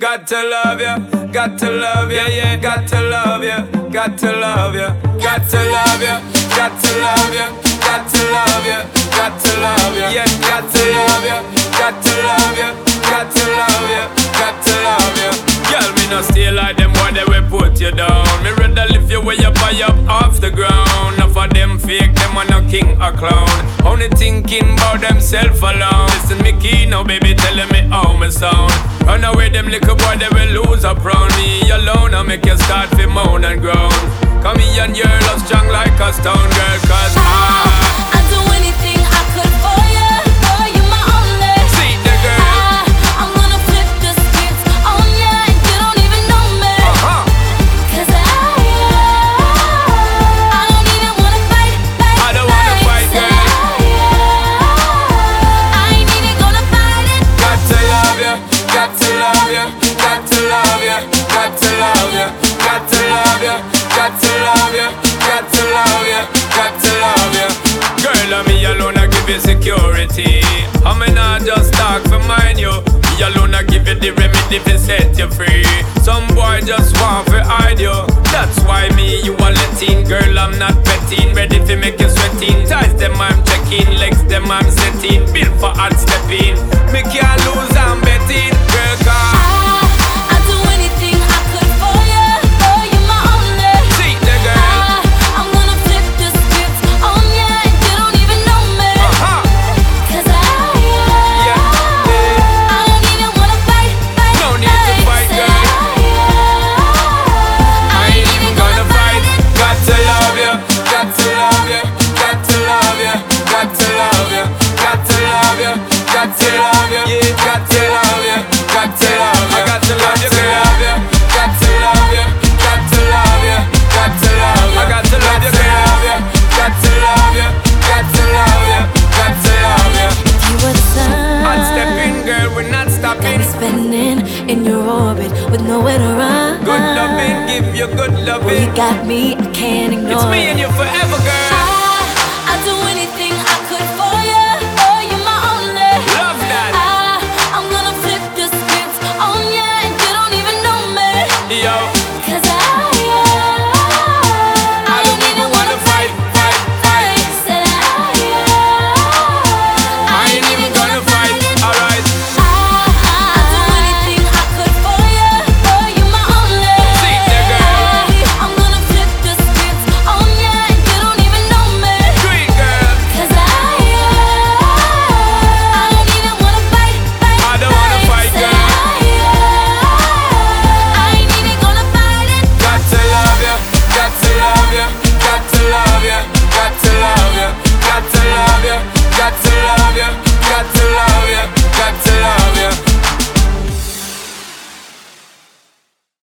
Got to love you, got to love you, yeah, got to love you, got to love you, got to love you, got to love you, got to love you, got to love you, yeah, got to love you, got to love you, got to love you, got to love you. Girl, me no stay like them boy, they will put you down. Me rather lift you way up high up off the ground. Enough of them fake, them are no king or clown. Only thinking about themself alone. Listen me key now, baby, telling me how me sound. Run away them little boy, they will lose up round me alone. I make you start to moan and groan. Come here and your love strong like a stone, girl, cause I'd do anything I could for you. Boy, you my only. See the girl. I'm gonna flip the script on ya, and you don't even know me. Cause I don't even wanna fight. I don't wanna fight, girl. I ain't even gonna fight it. Got to love you, got to love you, got to love you, got to love you, got to love you, got to love you, got to love you, got to love you. Girl, I'm me alone, I give you security. I'm not just talk for mine, you. Me alone, I give you the remedy to set you free. Some boy just want to hide you. That's why me, you are letting. Girl, I'm not petting. Ready to make you sweating. Ties them, I'm checking. Legs them, I'm setting. Built for hard stepping. Me can't lose, I'm betting. Girl, cause I'd do anything I could for you. Boy, you my only. see the girl. I'm gonna flip the script on ya, and you don't even know me. Cause Yeah, I don't even wanna fight. No need to fight, girl. I ain't even gonna fight. Got to love you, got to love you, got to love you, got to love you, got to love you, got to love you, yeah, got to love you, got to love you, got to love you, girl. Got to love you, got to love you, got to love you, I got to love you, girl. Got to love you, got to love you, got to love you. You were the sun. I'm stepping, girl, we're not stopping. Got me spinning in your orbit with nowhere to run. Good loving, give you good Well, loving. you got me, I can't ignore It's me it. and you forever, girl.